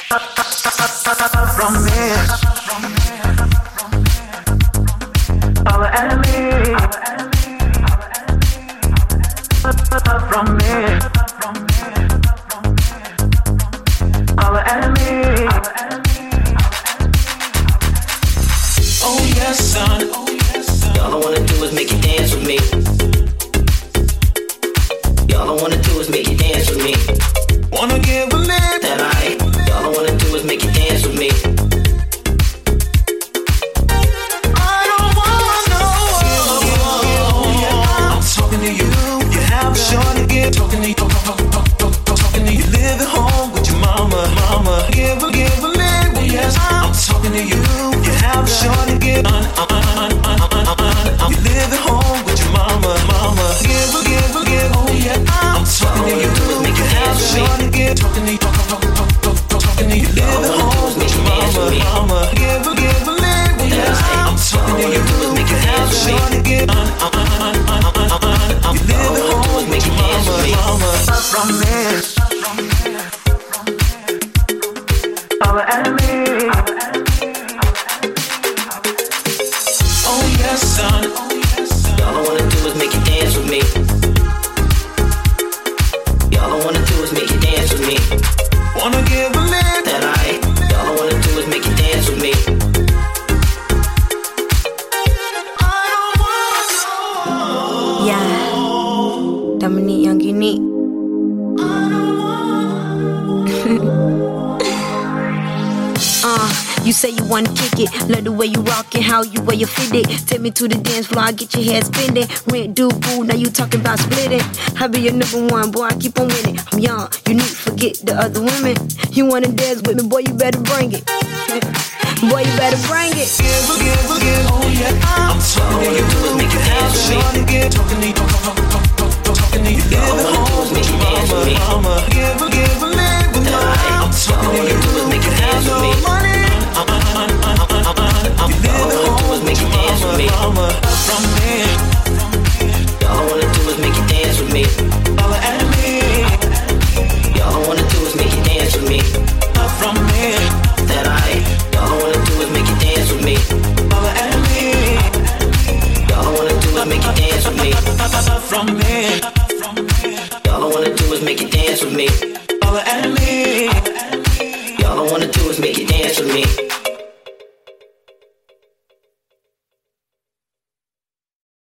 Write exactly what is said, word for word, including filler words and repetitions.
from me. Our enemy. From me. Our enemy. Oh yes, son. All I wanna do is make you dance with me. All I wanna do is make you dance with me. Wanna give a lip that I. All I wanna do is make you dance with me. I don't wanna know. I'm talking to you. You have a shot to get. Talking to you. Talk, talk, talk, talk, talk, talking to you. Live at home with your mama, mama. Give a, give a lip. Yes, I'm talking to you. You have a shot to get. Un, un, un, un, un, un, un. You live at home with your mama, mama. Give a, give a, give. Oh yeah, I'm talking to you. Make you have a shot to get. Talking to you. Talk, talk, talk, talk, talk, talking to you. Live at home with your mama, mama. Give a, give a lip. Yes, I'm talking to you. Make you have a shot to get. Un, un, un, un, un, un, un. You live at home with your mama, mama. From me. Our enemy. Oh yes, son. All I wanna do is make you dance with me. All I wanna do is make you dance with me. Wanna give a lip that I. All I wanna do is make you dance with me. I don't wanna know. Yeah, Dominique Young Unique. Uh, you say you wanna kick it, love the way you rock and how you wear your fit it. Take me to the dance floor, I get your head spinning. Rent due, boo, now you talking about splitting. I be your number one, boy, I keep on winning. I'm young, you need to forget the other women. You wanna dance with me, boy, you better bring it. Boy, you better bring it. Give, give, give, oh yeah, I'm talking to you. Make you have a shot to get. Talking to you, talk, talk, talk, talk, talk, talking to you. Live at home with your mama, mama. Give, give, live with me. I'm talking to you. Make you have no money. You live at home with your mama, mama. From me. All I wanna do is make you dance with me. All the enemy. All I wanna do is make you dance with me. From me. That I. All I wanna do is make you dance with me. All the enemy. All I wanna do is make you dance with me. From me. All I wanna do is make you dance with me.